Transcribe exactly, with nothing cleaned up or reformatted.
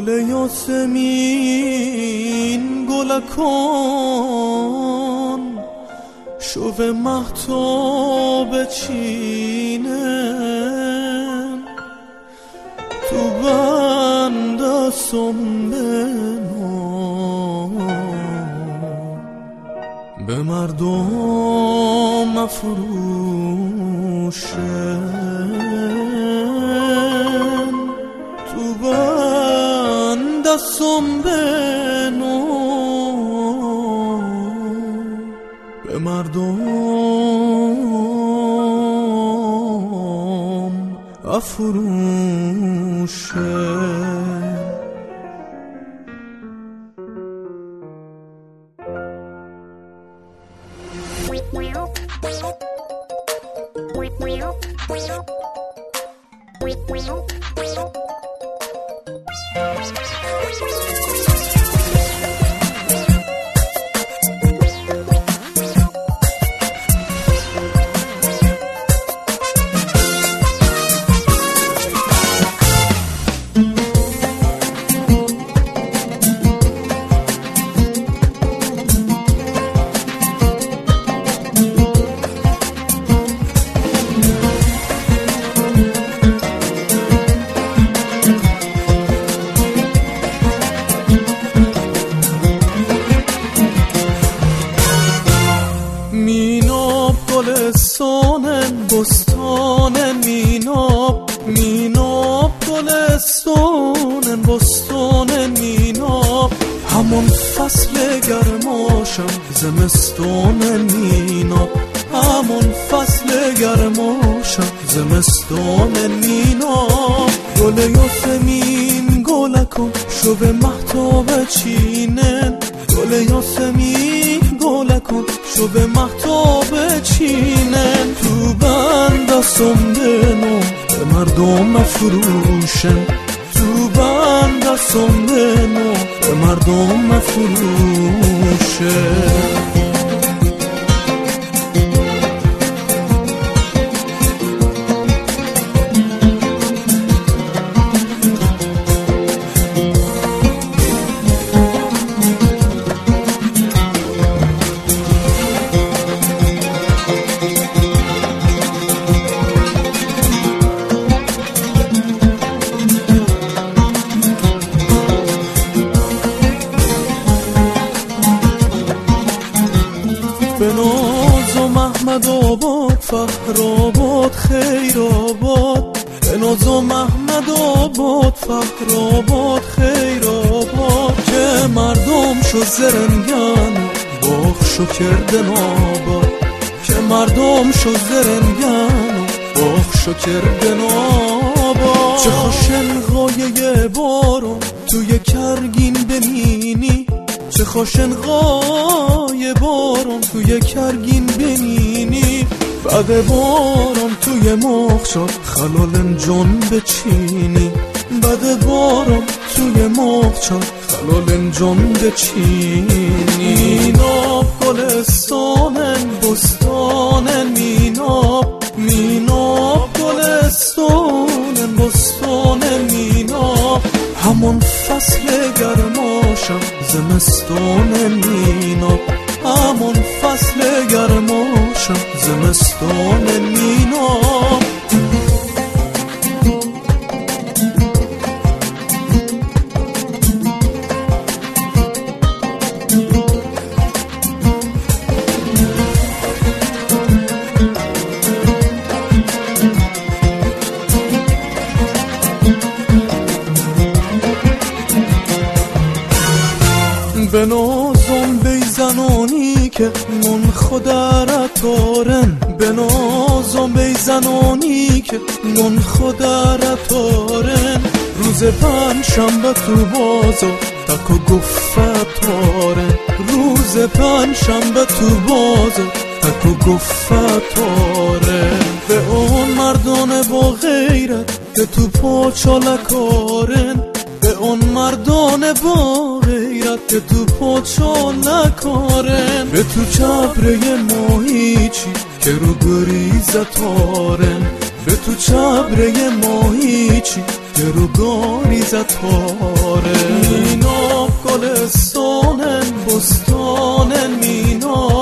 گل یاسمین گلکان شو مهتاب چینن تو بند سنبنو به مردم مفروشن تو بند سنبنو به مردم افروشن. میناب گلستان بستان میناب میناب گلستان بستان میناب همون فصل گرماشم زمستان میناب همون فصل گرماشم زمستان میناب گل یاسمین گلکن شو به مهتاب چینن گل یاسمین گلکن شو به مهتاب چینن تو بند سنبنو به مردم مفروشن تو بند سنبنو به مردم مفروشن. به ناز و محمد آباد فخر آباد خیر آباد به ناز و محمد آباد فخر آباد خیر آباد که مردم شو زرنگن باخشو کردن آباد که مردم شو زرنگن باخشو کردن آباد چه خوشن غایه بارو توی کرگین بنینی چه خوشن غای بارم توی کرگین بنینی بعد بارم توی مخشاد خلال جان بچینی بعد بارم توی مخشاد خلال جان بچینی. میناب گلستان بستان میناب میناب گلستان بستان میناب همون فصل گرماشم زمستان میناب همون فصل گرماشم زمستان میناب. به نازم بیزنانی که من خودرتارن به نازم بیزنانی که من خودرتارن روز پنج شنبه تو بازار تک و گفتارن روز پنج شنبه تو بازار تک و گفتارن به اون مردان با غیرت که تو پاچالکارن به اون مردان با غیرت که تو پاچالکارن به تو چبره ماهیچی که رو گریزتارن به تو چبره ماهیچی گروگانی زد پاره. میناب گلستانن بستانن میناب